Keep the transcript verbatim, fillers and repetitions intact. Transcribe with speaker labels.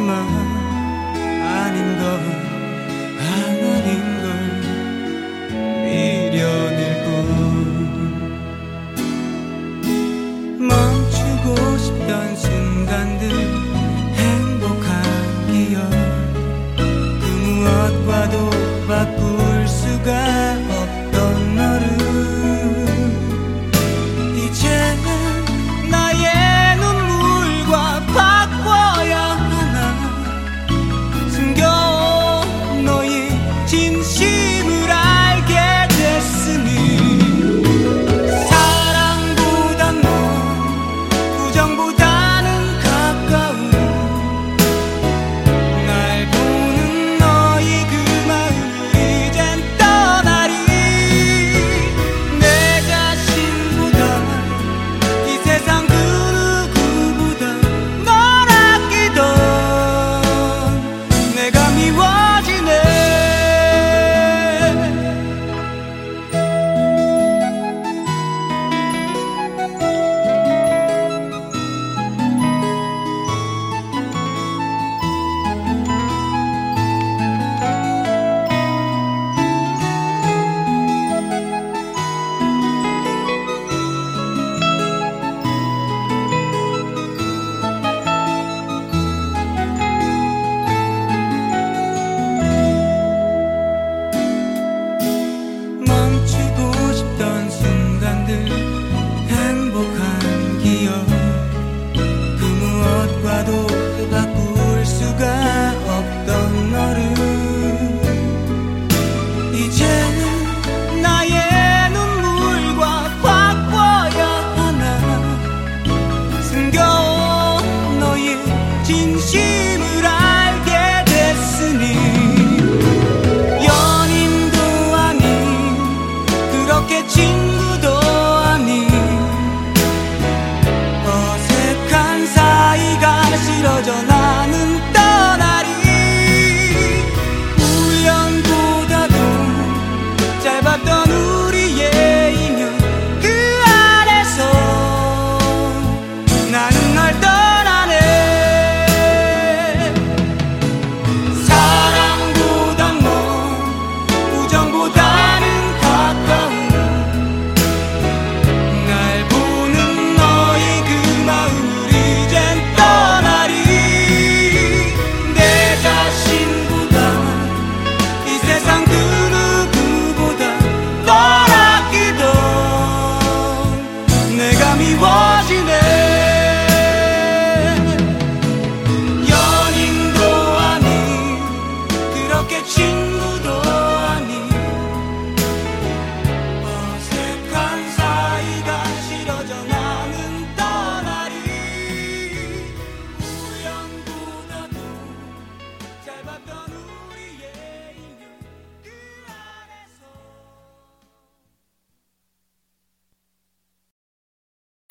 Speaker 1: 그만 아닌 걸 아닌 걸 미련일 뿐. 멈추고 싶던 순간들 행복한 기억 그 무엇과도 바꿀 수가 없던 너를 이제는 나의 눈물과 바꿔야 하나. 숨겨온 너의 진심을 알게 됐으니 사랑보단 넌 우정보다는 가까운 날 보는 너의 그 마음을 이젠 떠나리. 내 자신보다 이 세상 그 누구보다 널 아끼던 내가 미워지네. 멈추고 싶던 순간들 행복한 기억 그 무엇과도 바꿀 수가 없던 너를 이제는 나의 눈물과 바꿔야 하나. 숨겨온 너의 진심을 알게 됐으니 연인도 아닌 그렇게 친구도 아닌 어색한 사이가 싫어져 나는 떠나리. 우연보다도 짧았던 우리의 인연 그 안에서 나는 널 떠나네. 사랑보단 넌 우정보다는 가까운 날 보는 너의 그 마음을 이젠 떠나리. 내 자신보다 이 세상 그 누구보다 널 아끼던 내가 미워지네. 연인도 아닌 그렇게 친